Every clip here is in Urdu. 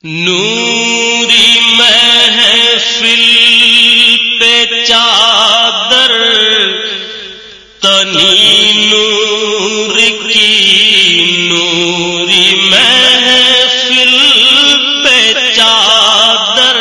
نوری محفل پہ چادر تنی نور کی، نوری محفل پہ چادر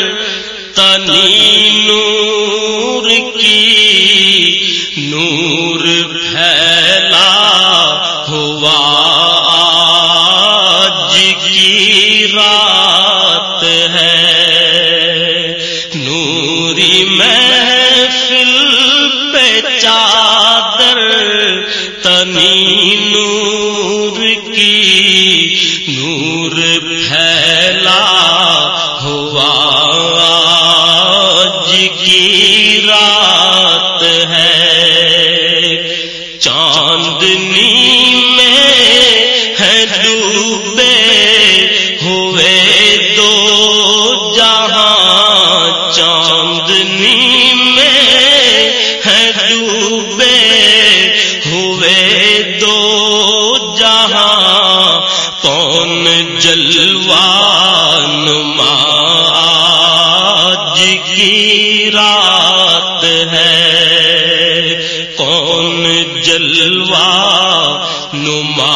تنی نور کی، نور پھیلا ہوا آج کی رات ہے، نوری محفل پہ چادر تنی نور کی، نور پھیلا ہوا آج کی رات ہے، چاندنی میں ہے ڈوبے ہوئے دو جہاں، چاندنی میں ہے ڈوبے ہوئے دو جہاں، کون جلوہ نما آج کی رات ہے، کون جلوہ نما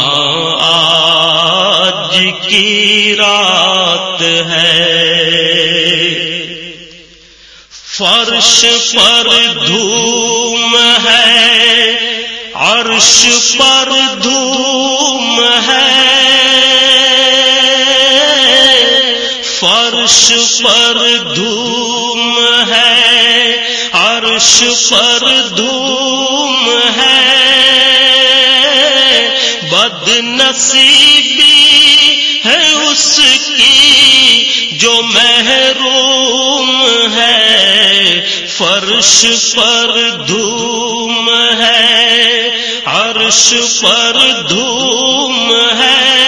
آج کی رات ہے، فرش پر دھوم ہے، عرش پر دھوم ہے، فرش پر دھوم ہے، عرش پر دھوم ہے، بد نصیبی ہے اس کی جو محروم ہے، فرش پر دھوم ہے، عرش پر دھوم ہے،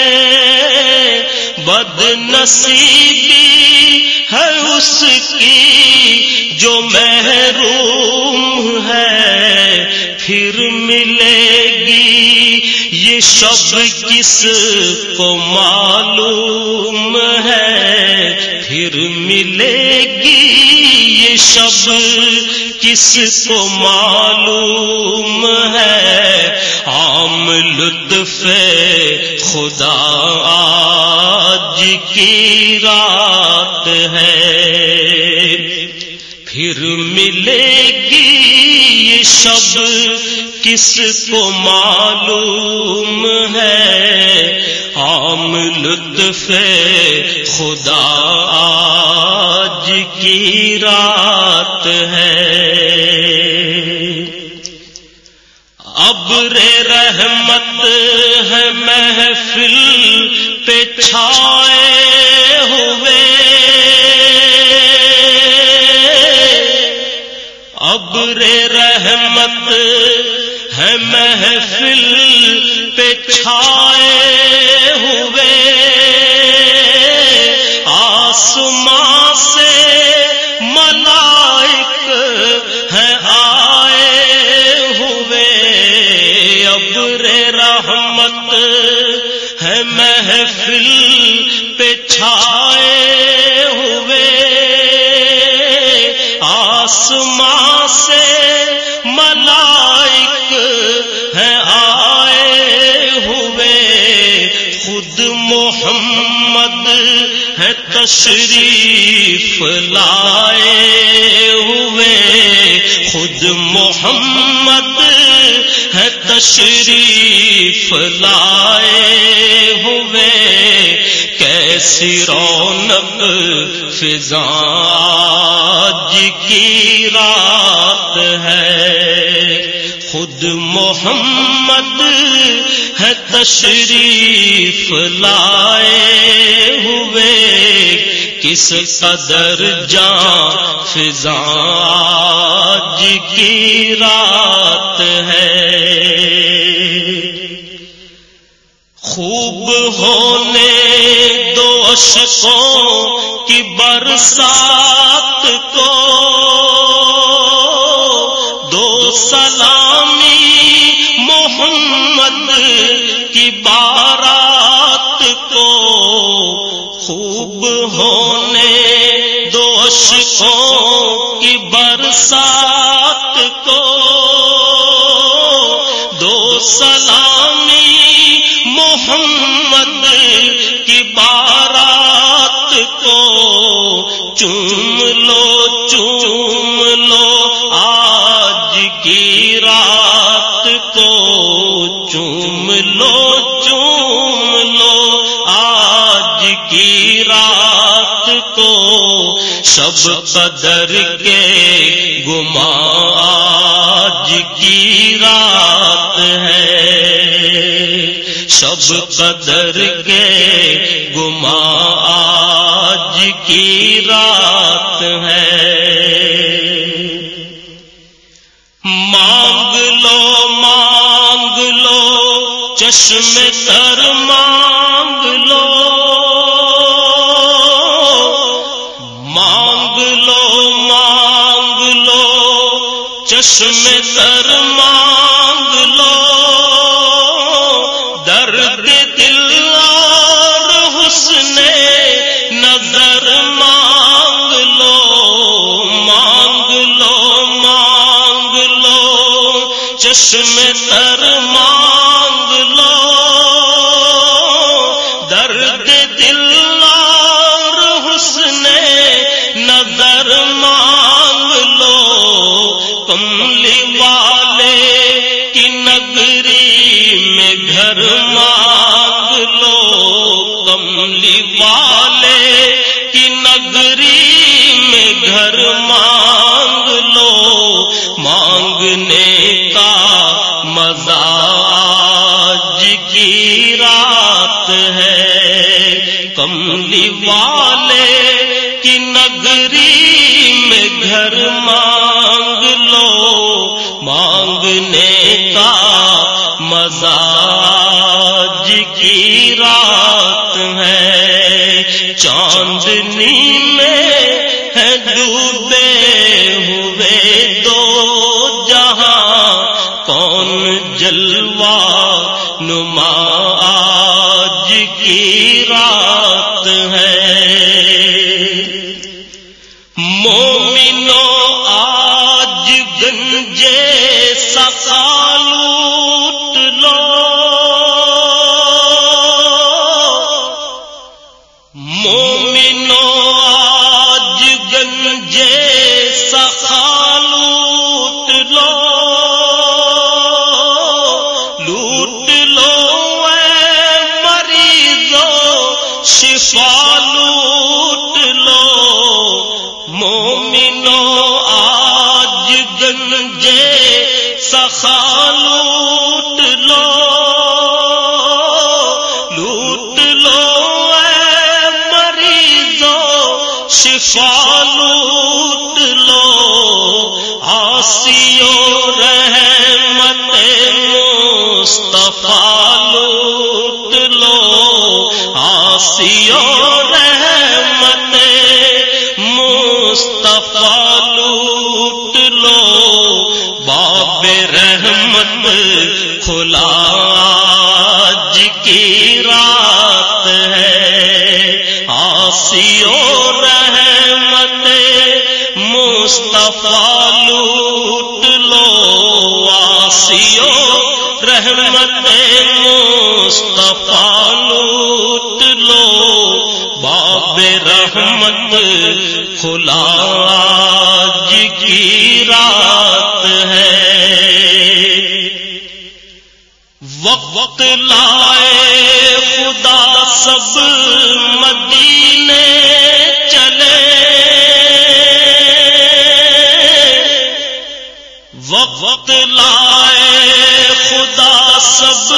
بد نصیبی ہے اس کی جو محروم ہے، پھر ملے گی یہ شب کس کو معلوم ہے، پھر ملے گی یہ شب کس کو معلوم ہے، عام لطف خدا آج کی رات ہے، پھر ملے گی یہ شب کس کو معلوم ہے، عام لطف خدا آج کی رات ہے، ابر رحمت ہے محفل پہ چھائے ہوئے، ابر رحمت ہے محفل پہ چھائے ہوئے، آسمان سے ملائک ہیں آئے ہوئے، ابر رحمت ہے محفل پہ چھائے ہوئے، آسمان سے ملائک ہیں آئے ہوئے، خود محمد ہے تشریف لائے ہوئے، خود محمد ہے تشریف لائے ہوئے، کیسی رونق فضا آج کی رات ہے، خود محمد ہے تشریف لائے ہوئے، کس قدر جاں فضا آج کی رات ہے، خوب ہونے دو اشکوں کی برسات کو، دو سلامی محمد کی بارات کو، خوب ہونے دو اشکوں کی برسات کو، دو سلامی محمد کی بارات کو، چوم لو آج کی رات کو، چوم لو آج کی رات کو، شب قدر کے گما آج کی رات ہے، شب قدر کے گما آج کی رات ہے۔ مانگ لو چشم تر مانگ لو، مانگ لو چشم تر مانگ لو، درد دل اور حسن نظر مانگ لو، مانگ لو چشم تر مانگ لو، درد دل اور حسن نظر مانگ لو، کملی والے کی نگری میں گھر مانگ لو، کملی والے کی نگری میں گھر مانگ لو، مانگنے کا مزہ آج کی رات ہے، کملی والے کی نگری میں گھر مانگ لو، مانگنے کا مزہ آج کی رات ہے، چاندنی میں ہے ڈوبے ہوئے دو جہاں، کون جلوہ نما آج کی رات ہے۔ مومنو آج گنجے سقا لوٹ لو، مومنو آج گنجے سقا لوٹ لو، لوٹ لو اے مریضو شفا لوٹ لو، مومنو آج گنجے سخا لوٹ لو، لوٹ لو اے مریضو شفا لوٹ لو، عاصیو رحمت مصطفیٰ لوٹ لو، عاصیو رحمت مصطفیٰ لوٹ لو، باب رحمت کھلا آج کی رات ہے، عاصیو رحمت مصطفیٰ لوٹ لو، عاصیو رحمت مصطفیٰ لوٹ لو، باب رحمت کھلا آج کی رات ہے۔ وقت لائے خدا سب مدینے چلے، وقت لائے خدا سب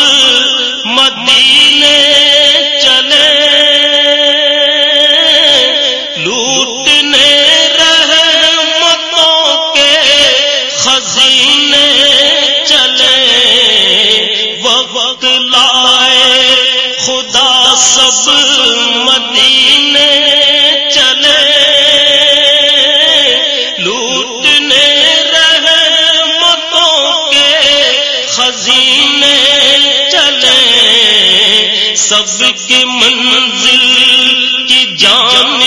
مدینے چلے، لوٹنے رحمتوں کے خزینے چلے، وقت لائے خدا سب مدینے چلے، لوٹنے رحمتوں کے خزینے چلے، سب کی منزل کی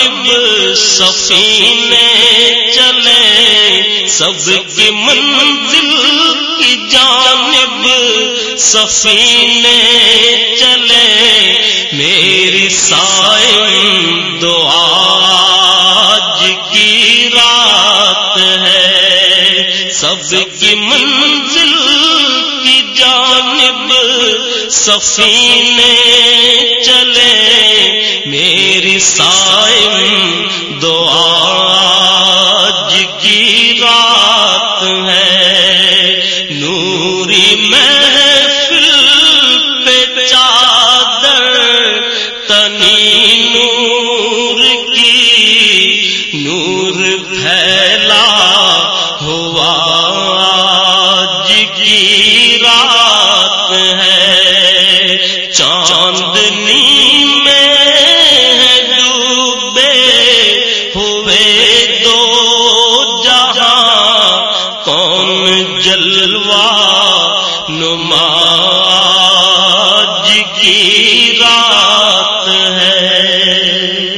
جانب سفینے چلے، سب کی منزل کی جانب سفینے چلے، میری صائم دعا آج کی رات ہے، سب کی منزل کی جانب سفینے چلے، میری صائم دعا آج کی رات ہے، نوری محفل پہ چادر تنی نور کی، نور پھیلا ہوا آج کی رات ہے، چاندنی میں ہے ڈوبے ہوئے دو جہاں، کون جلوہ نما آج کی رات ہے۔